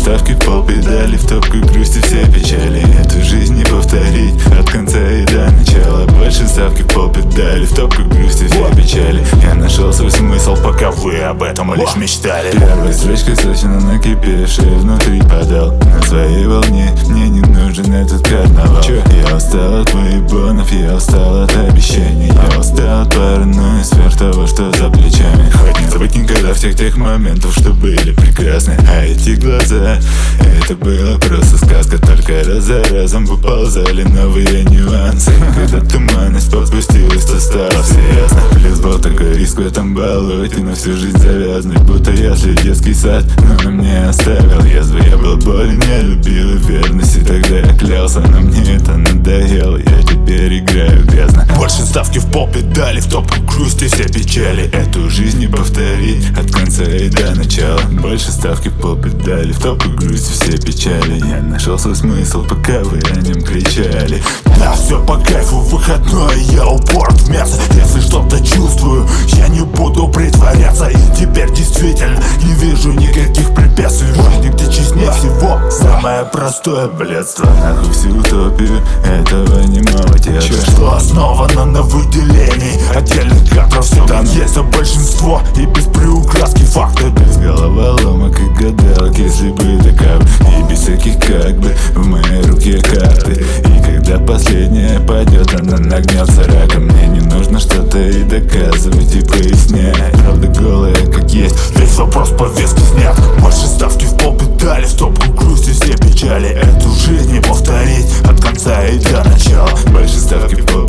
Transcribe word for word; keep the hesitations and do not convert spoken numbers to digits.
ставки в пол педали, в топку грусти все печали. Эту жизнь не повторить от конца и до начала. Больше ставки в пол педали, в топку грусти все печали. Я нашел свой смысл, пока вы об этом лишь мечтали. Первой строчкой сочно накипевшая внутри подал. На своей волне мне не нужен этот карнавал. Чё? Я устал от выебонов, я устал от обещаний. Я устал от паранойи, сверх того, что за плечами. Хоть не забыть никогда всех тех моментов, что были прекрасны. А эти глаза, это была просто сказка. Только раз за разом выползали новые нюансы. Когда туманность подпустилась, то стало все ясно. Плюс был такой риск в этом болоте, на всю жизнь завязанный. Будто если детский сад, но на мне оставил язвы. Я был болен, не любил верности, тогда я клялся. Но мне это надоело, я теперь играю грязно. Больше ставки в пол педали, в топку грусти все печали. Эту жизнь не повторить от конца и до начала. Больше ставки в пол педали, в топку грусти все печали. Я нашел свой смысл, пока вы о нем кричали. Да, все по кайфу, выходной, я упорт в мясо. Если что-то чувствую, я не буду притворяться. И теперь действительно не вижу никаких препятствий. В жизни, где честнее всего самое простое блядство. Нахуй всю утопию этого немого театра, что основано на выделении отдельных кадров. Все там есть, а большинство и без приукраски факты. Без головоломок и гадалок, если бы такав. И без всяких как бы в моей руке карты. И когда последняя пойдет, она нагнется раком. Мне не нужно что-то и доказывать, и пояснять. Правда голая как есть, весь вопрос повестки снят. Больше ставки в пол педали, в топку грусти все печали. Эту жизнь не повторить от конца и до начала. Больше ставки в пол